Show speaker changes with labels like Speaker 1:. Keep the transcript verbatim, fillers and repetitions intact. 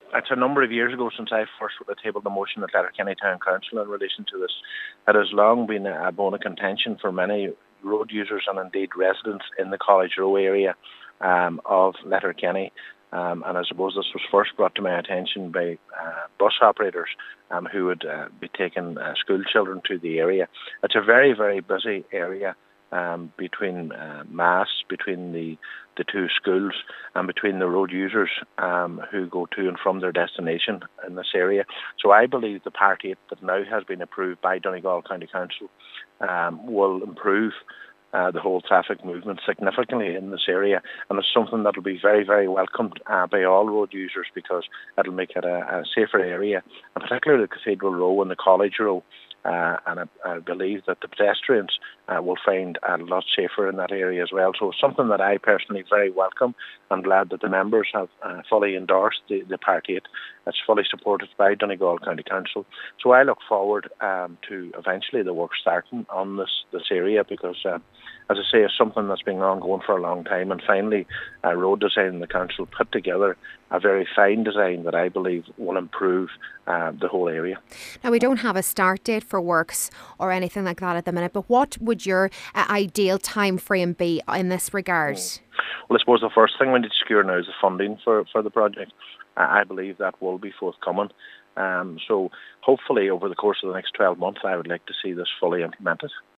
Speaker 1: it's a number of years ago since I first tabled the motion at Letterkenny Town Council in relation to this. It has long been a bone of contention for many road users and indeed residents in the College Row area um, of Letterkenny. Um, and I suppose this was first brought to my attention by uh, bus operators um, who would uh, be taking uh, school children to the area. It's a very, very busy area um, between uh, Mass, between the, the two schools and between the road users um, who go to and from their destination in this area. So I believe the Part eight that now has been approved by Donegal County Council um, will improve Uh, the whole traffic movement significantly in this area, and it's something that will be very, very welcomed uh, by all road users, because it'll make it a, a safer area, and particularly the Cathedral Row and the College Row. Uh, and I, I believe that the pedestrians uh, will find a lot safer in that area as well. So it's something that I personally very welcome. I'm glad that the members have uh, fully endorsed the, the Part eight. It's fully supported by Donegal County Council. So I look forward um, to eventually the work starting on this, this area, because uh, as I say, it's something that's been ongoing for a long time, and finally uh, Road Design and the Council put together a very fine design that I believe will improve uh, the whole area.
Speaker 2: Now, we don't have a start date for works or anything like that at the minute, but what would your uh, ideal time frame be in this regard? Mm.
Speaker 1: Well, I suppose the first thing we need to secure now is the funding for, for the project. Uh, I believe that will be forthcoming. Um, so hopefully over the course of the next twelve months, I would like to see this fully implemented.